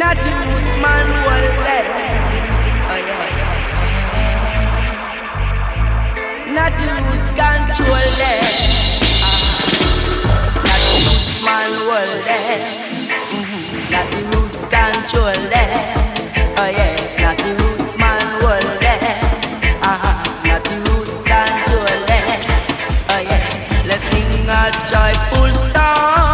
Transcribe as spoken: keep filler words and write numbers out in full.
Not the roots man will let. Oh, yeah. Not the roots control them. Ah. Not the roots man will let. Mm-hmm. Not the roots control them. Oh yes, not the roots man will let. Ah. Not the roots control them. Oh yes, let's sing a joyful song.